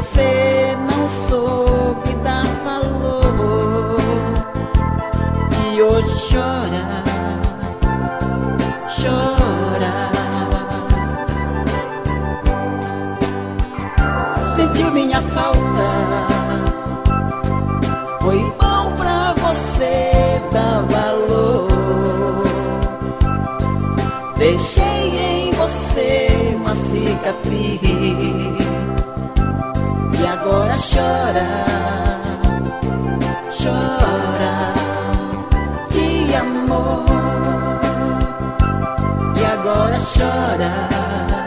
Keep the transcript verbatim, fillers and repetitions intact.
você não soube dar valor e hoje chora, chora. Sentiu minha falta, foi bom pra você dar valor. Deixei em você uma cicatriz e agora chora, chora de amor. E agora chora.